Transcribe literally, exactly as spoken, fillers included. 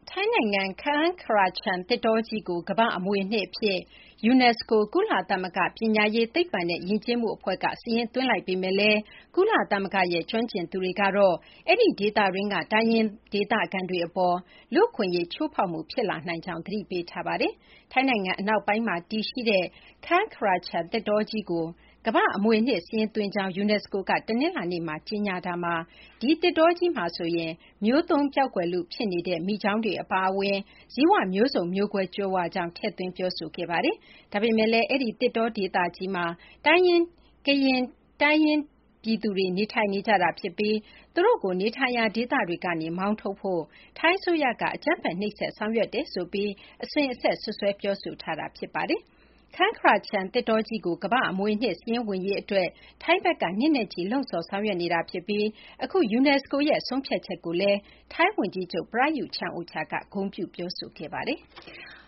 ထိုင်းနိုင်ငံ Kaeng Krachan သစ်တောကြီးကို ကမ္ဘာ့အမွေအနှစ်အဖြစ် ယူနက်စကို ကုလသမဂ္ဂ ပညာရေး၊ သိပ္ပံနဲ့ ယဉ်ကျေးမှုအဖွဲ့က စာရင်းသွင်းလိုက်ပေမယ့်လည်း ကုလသမဂ္ဂရဲ့ ကျွမ်းကျင်သူတွေကတော့ အဲဒီဒေသတွင်းက တိုင်းရင်းဒေသခံတွေအပေါ် လူ့အခွင့်အရေး ချိုးဖောက်မှု ဖြစ်လာနိုင်ကြောင်း သတိပေးထားပါတယ်။ ထိုင်းနိုင်ငံ အနောက်ပိုင်းမှာ တည်ရှိတဲ့ Kaeng Krachan သစ်တောကြီးကို ကမ္ဘာ့အမွေအနှစ် စာရင်းသွင်းကြောင်း ယူနက်စကိုက တနင်္လာနေ့မှာ ကြေညာတာမှာ ဒီသစ်တောကြီးမှာဆိုရင် မျိုးသုဉ်းပျောက်ကွယ်လု ဖြစ်နေတဲ့ မိချောင်းတွေ အပါအဝင် ဇီဝမျိုးစုံ မျိုးကွဲကြွယ်ဝကြောင်း ထည့်သွင်း ပြောဆိုခဲ့ပါတယ်။ ဒါပေမယ့်လည်း အဲဒီ သစ်တောဒေသကြီးမှာ တိုင်းရင်း ကရင်တိုင်းရင်းပြည်သူတွေ နေထိုင်နေကြတာဖြစ်ပြီး သူတို့ကို နေထိုင်ရာ ဒေသတွေကနေ မောင်းထုတ်ဖို့ ထိုင်းအစိုးရက အကြမ်းဖက် နှိပ်စက် ဆောင်ရွက်တယ်ဆိုပြီး အစဉ်အဆက် စွပ်စွဲ ပြောဆိုထားတာ ဖြစ်ပါတယ်။ Kaeng Krachan သစ်တောကြီးကို ကမ္ဘာ့အမွေအနှစ် စာရင်းဝင်ရေး အတွက် ထိုင်းဘက်က နှစ်နဲ့ချီ လှုံ့ဆော် ဆောင်ရွက်နေတာဖြစ်ပြီး အခု ယူနက်စကိုရဲ့ ဆုံးဖြတ်ချက်ကိုလည်း ထိုင်းဝန်ကြီးချုပ် Prayuth Chan-ocha က ဂုဏ်ပြု ပြောဆိုခဲ့ပါတယ်။